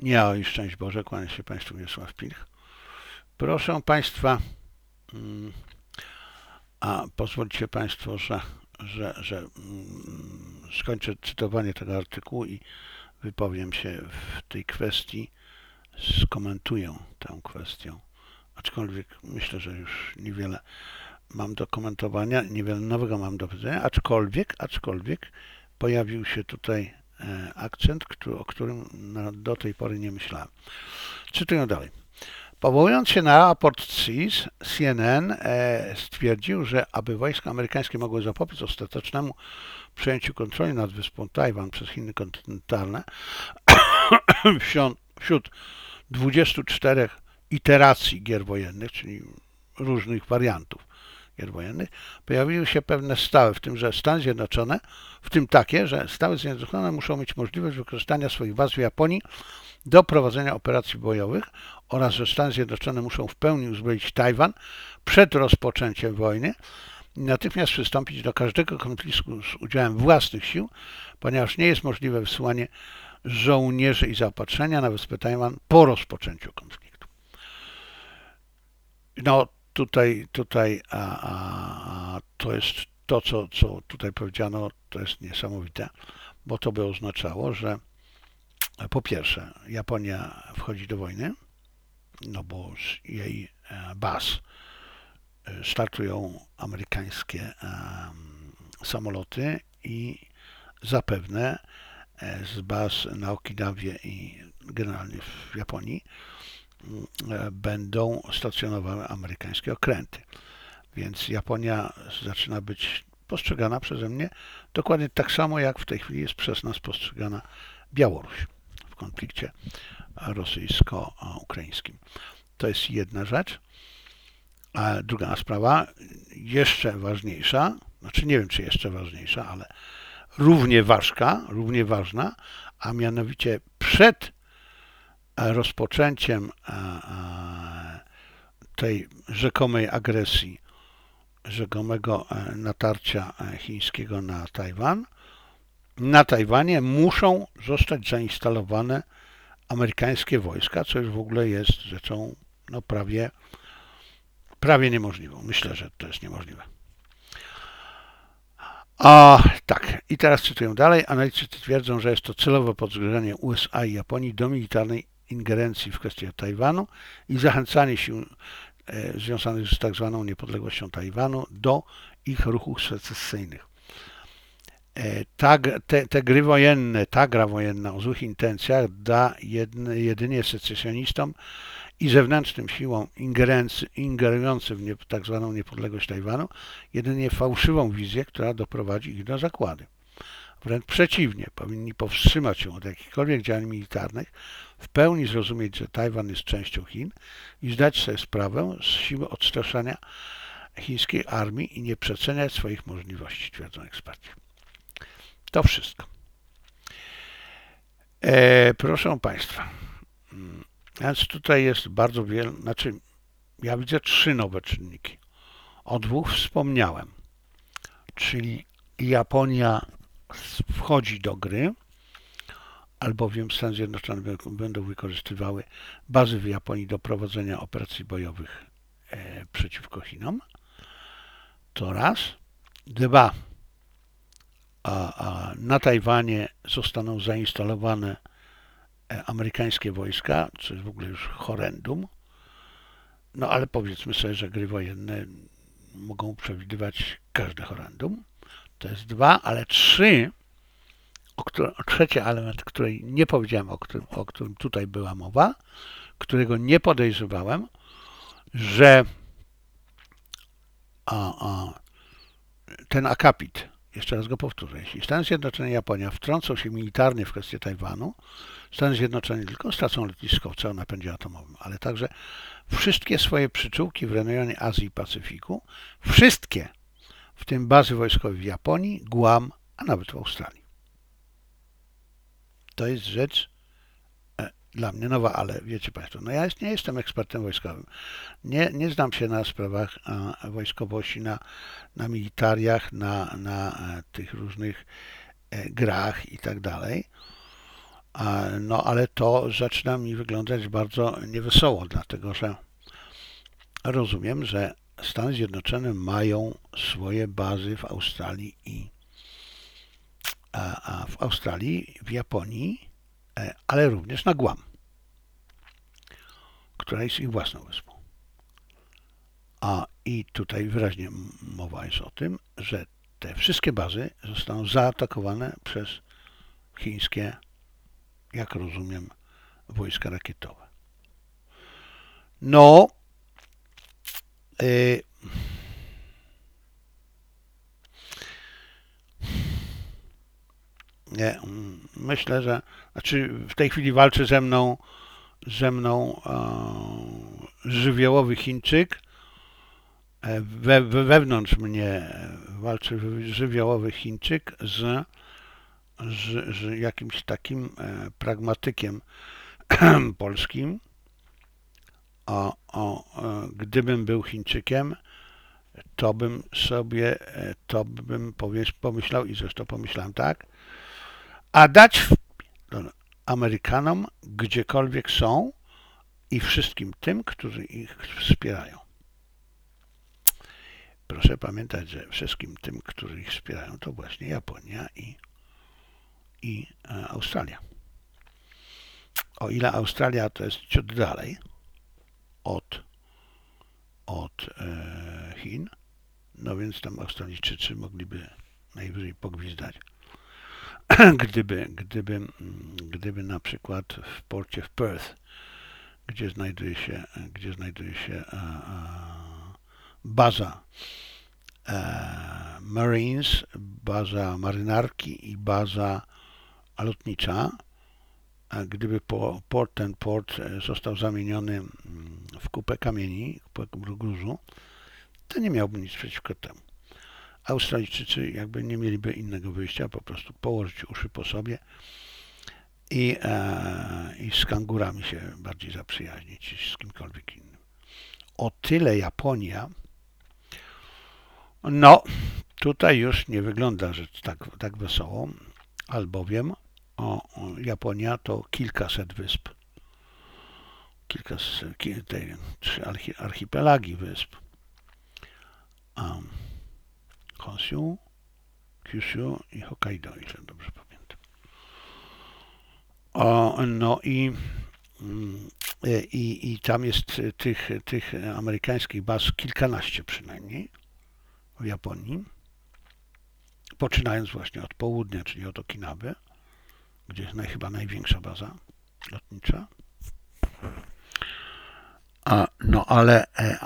Ja i szczęść Boże, kłaniam się Państwu, Wiesław Pilch. Proszę Państwa, a pozwólcie Państwo, że skończę cytowanie tego artykułu i wypowiem się w tej kwestii, skomentuję tę kwestię. Aczkolwiek myślę, że już niewiele mam do komentowania, niewiele nowego mam do powiedzenia, aczkolwiek pojawił się tutaj akcent, o którym do tej pory nie myślałem. Czytuję dalej. Powołując się na raport CIS, CNN stwierdził, że aby wojska amerykańskie mogły zapobiec ostatecznemu przejęciu kontroli nad wyspą Tajwan przez Chiny kontynentalne, wśród 24 iteracji gier wojennych, czyli różnych wariantów gier wojennych, pojawiły się pewne stawy, w tym takie, że Stany Zjednoczone muszą mieć możliwość wykorzystania swoich baz w Japonii do prowadzenia operacji bojowych oraz że Stany Zjednoczone muszą w pełni uzbroić Tajwan przed rozpoczęciem wojny i natychmiast przystąpić do każdego konfliktu z udziałem własnych sił, ponieważ nie jest możliwe wysyłanie żołnierzy i zaopatrzenia na wyspę Tajwan po rozpoczęciu konfliktu. No tutaj to jest to, co tutaj powiedziano, to jest niesamowite, bo to by oznaczało, że po pierwsze Japonia wchodzi do wojny, no bo z jej baz startują amerykańskie samoloty i zapewne z baz na Okinawie i generalnie w Japonii będą stacjonowały amerykańskie okręty. Więc Japonia zaczyna być postrzegana przeze mnie dokładnie tak samo, jak w tej chwili jest przez nas postrzegana Białoruś w konflikcie rosyjsko-ukraińskim. To jest jedna rzecz. A druga sprawa, jeszcze ważniejsza, znaczy nie wiem, czy jeszcze ważniejsza, ale równie ważna, a mianowicie przed rozpoczęciem tej rzekomej agresji, rzekomego natarcia chińskiego na Tajwan, na Tajwanie muszą zostać zainstalowane amerykańskie wojska, co już w ogóle jest rzeczą no, prawie niemożliwą. Myślę, że to jest niemożliwe. Tak, i teraz cytuję dalej. Analitycy twierdzą, że jest to celowe podgrzanie USA i Japonii do militarnej ingerencji w kwestię Tajwanu i zachęcanie sił związanych z tak zwaną niepodległością Tajwanu do ich ruchów secesyjnych. Te gry wojenne, ta gra wojenna o złych intencjach da jedynie secesjonistom i zewnętrznym siłom ingerującym w tak zwaną niepodległość Tajwanu jedynie fałszywą wizję, która doprowadzi ich do zagłady. Wręcz przeciwnie, powinni powstrzymać się od jakichkolwiek działań militarnych, w pełni zrozumieć, że Tajwan jest częścią Chin i zdać sobie sprawę z siły odstraszania chińskiej armii i nie przeceniać swoich możliwości, twierdzą eksperci. To wszystko. Proszę Państwa, więc tutaj jest bardzo wiele, znaczy ja widzę 3 nowe czynniki. O 2 wspomniałem, czyli Japonia wchodzi do gry, albowiem Stany Zjednoczone będą wykorzystywały bazy w Japonii do prowadzenia operacji bojowych przeciwko Chinom. To raz. 2. Na Tajwanie zostaną zainstalowane amerykańskie wojska, co jest w ogóle już horrendum. No ale powiedzmy sobie, że gry wojenne mogą przewidywać każde horrendum. To jest 2, ale 3, trzeci element, który nie powiedziałem, o którym tutaj była mowa, którego nie podejrzewałem, że ten akapit, jeszcze raz go powtórzę, jeśli Stany Zjednoczone i Japonia wtrącą się militarnie w kwestię Tajwanu, Stany Zjednoczone nie tylko stracą lotniskowce o napędzie atomowym, ale także wszystkie swoje przyczółki w rejonie Azji i Pacyfiku, wszystkie, w tym bazy wojskowe w Japonii, Guam, a nawet w Australii. To jest rzecz dla mnie nowa, ale wiecie Państwo, no ja nie jestem ekspertem wojskowym. Nie znam się na sprawach wojskowości, na militariach, na tych różnych grach i tak dalej. No ale to zaczyna mi wyglądać bardzo niewesoło, dlatego że rozumiem, że Stany Zjednoczone mają swoje bazy w Australii w Japonii, ale również na Guam, która jest ich własną wyspą. I tutaj wyraźnie mowa jest o tym, że te wszystkie bazy zostaną zaatakowane przez chińskie, jak rozumiem, wojska rakietowe. No, myślę, że w tej chwili walczy ze mną żywiołowy Chińczyk. Wewnątrz mnie walczy żywiołowy Chińczyk z jakimś takim pragmatykiem polskim. Gdybym był Chińczykiem, to bym pomyślał, i zresztą pomyślałem tak, a dać Amerykanom gdziekolwiek są i wszystkim tym, którzy ich wspierają. Proszę pamiętać, że wszystkim tym, którzy ich wspierają, to właśnie Japonia i Australia. O ile Australia to jest ciut dalej od Chin, no więc tam Australijczycy mogliby najwyżej pogwizdać. Gdyby na przykład w porcie w Perth, gdzie znajduje się baza Marines, baza marynarki i baza lotnicza, gdyby ten port został zamieniony w kupę kamieni, kupę gruzu, to nie miałbym nic przeciwko temu. Australijczycy jakby nie mieliby innego wyjścia, po prostu położyć uszy po sobie i z kangurami się bardziej zaprzyjaźnić niż z kimkolwiek innym. O tyle Japonia, no tutaj już nie wygląda rzecz tak wesoło, albowiem Japonia to kilkaset wysp, trzy archipelagi wysp. Honshu, Kyushu i Hokkaido, ile dobrze pamiętam. No i tam jest tych amerykańskich baz kilkanaście przynajmniej w Japonii, poczynając właśnie od południa, czyli od Okinawy, gdzie jest chyba największa baza lotnicza. No ale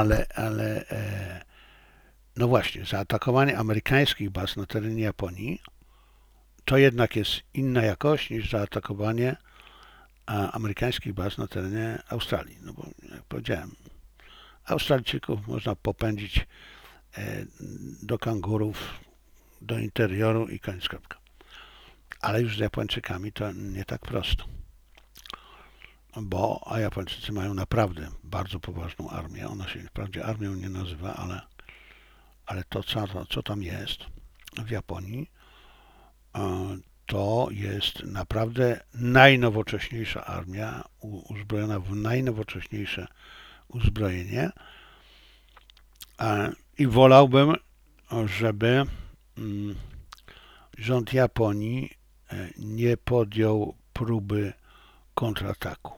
no właśnie, zaatakowanie amerykańskich baz na terenie Japonii to jednak jest inna jakość niż zaatakowanie amerykańskich baz na terenie Australii. No bo jak powiedziałem, Australijczyków można popędzić do kangurów, do interioru i koniec kropka. Ale już z Japończykami to nie tak prosto. A Japończycy mają naprawdę bardzo poważną armię. Ona się wprawdzie armią nie nazywa, ale to, co tam jest w Japonii, to jest naprawdę najnowocześniejsza armia, uzbrojona w najnowocześniejsze uzbrojenie. I wolałbym, żeby rząd Japonii nie podjął próby kontrataku.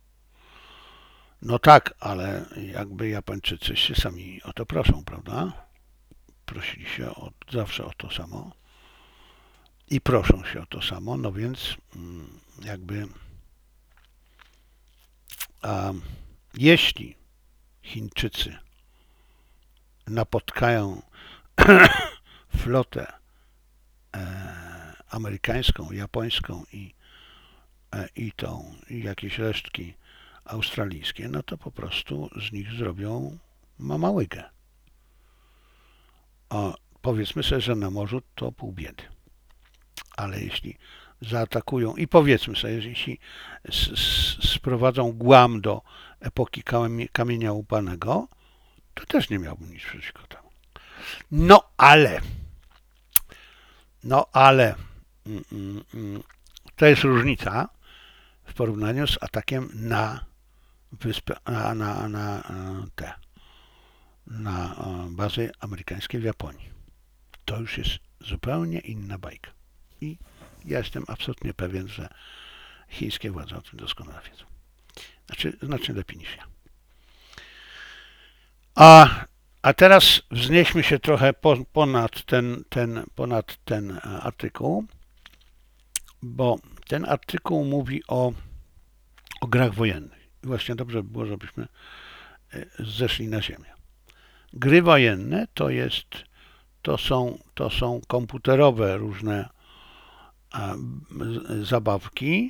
No tak, ale jakby Japończycy się sami o to proszą, prawda? Prosili się zawsze o to samo i proszą się o to samo, no więc jakby jeśli Chińczycy napotkają flotę amerykańską, japońską i jakieś resztki australijskie, no to po prostu z nich zrobią mamałygę. Powiedzmy sobie, że na morzu to pół biedy. Ale jeśli zaatakują i powiedzmy sobie, jeśli sprowadzą Guam do epoki kamienia łupanego, to też nie miałbym nic przeciwko temu. No ale to jest różnica porównaniu z atakiem na wyspę, na bazy amerykańskie w Japonii. To już jest zupełnie inna bajka. I ja jestem absolutnie pewien, że chińskie władze o tym doskonale wiedzą. Znacznie lepiej niż ja. A teraz wznieśmy się trochę ponad ten artykuł, bo ten artykuł mówi o grach wojennych. I właśnie dobrze by było, żebyśmy zeszli na ziemię. Gry wojenne to są komputerowe różne zabawki,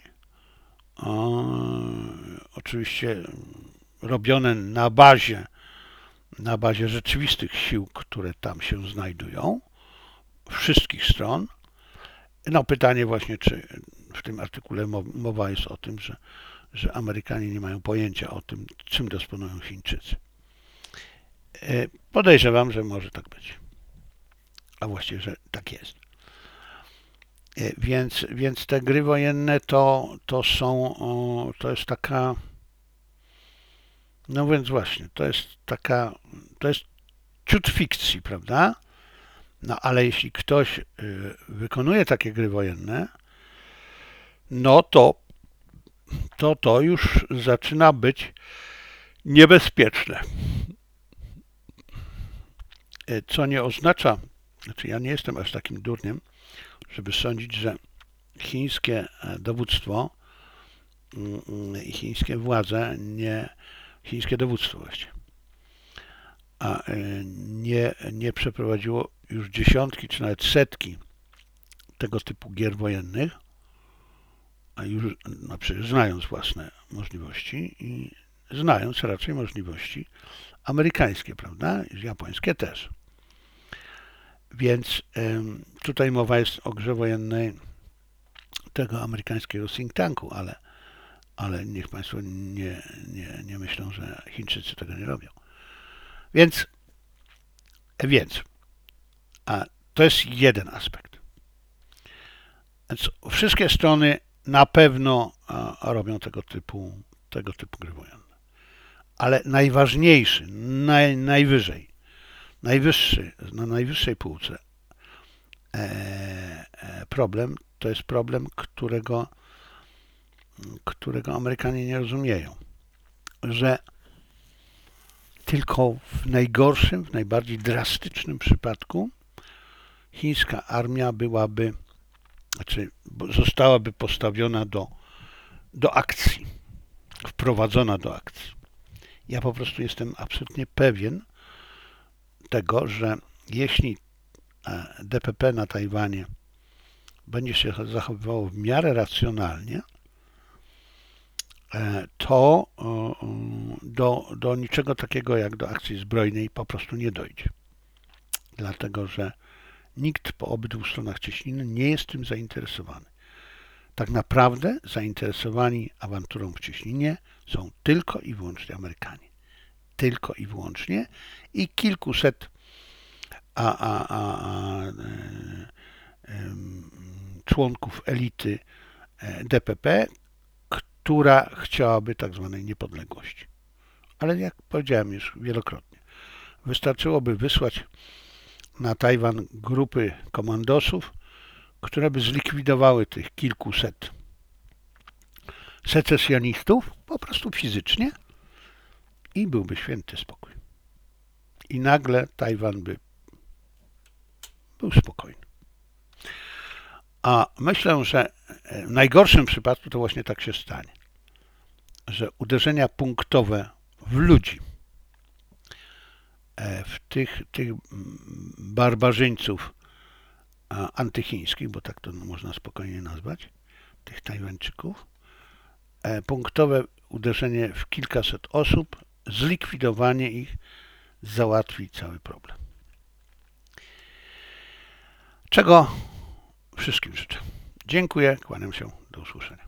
oczywiście robione na bazie rzeczywistych sił, które tam się znajdują, wszystkich stron. No pytanie właśnie, czy w tym artykule mowa jest o tym, że Amerykanie nie mają pojęcia o tym, czym dysponują Chińczycy. Podejrzewam, że może tak być. A właściwie, że tak jest. Więc te gry wojenne to jest taka, no więc właśnie, to jest ciut fikcji, prawda? No ale jeśli ktoś wykonuje takie gry wojenne, no to już zaczyna być niebezpieczne. Co nie oznacza, znaczy ja nie jestem aż takim durniem, żeby sądzić, że chińskie dowództwo i chińskie władze, chińskie dowództwo właściwie, nie przeprowadziło już dziesiątki czy nawet setki tego typu gier wojennych, a już przecież znając własne możliwości i znając raczej możliwości amerykańskie, prawda? I japońskie też. Więc tutaj mowa jest o grze wojennej tego amerykańskiego think tanku, ale niech Państwo nie myślą, że Chińczycy tego nie robią. Więc to jest jeden aspekt. Więc wszystkie strony na pewno robią tego typu gry wojenne. Ale najważniejszy, na najwyższej półce problem to jest problem, którego Amerykanie nie rozumieją, że tylko w najgorszym, w najbardziej drastycznym przypadku chińska armia zostałaby postawiona do akcji, wprowadzona do akcji. Ja po prostu jestem absolutnie pewien tego, że jeśli DPP na Tajwanie będzie się zachowywało w miarę racjonalnie, to do niczego takiego jak do akcji zbrojnej po prostu nie dojdzie. Dlatego, że nikt po obydwu stronach cieśniny nie jest tym zainteresowany. Tak naprawdę zainteresowani awanturą w cieśninie są tylko i wyłącznie Amerykanie. Tylko i wyłącznie i kilkuset członków elity DPP, która chciałaby tak zwanej niepodległości. Ale jak powiedziałem już wielokrotnie, wystarczyłoby wysłać na Tajwan grupy komandosów, które by zlikwidowały tych kilkuset secesjonistów po prostu fizycznie i byłby święty spokój. I nagle Tajwan by był spokojny. A myślę, że w najgorszym przypadku to właśnie tak się stanie, że uderzenia punktowe w ludzi, w tych barbarzyńców antychińskich, bo tak to można spokojnie nazwać, tych Tajwańczyków, punktowe uderzenie w kilkaset osób, zlikwidowanie ich załatwi cały problem. Czego wszystkim życzę. Dziękuję, kłaniam się, do usłyszenia.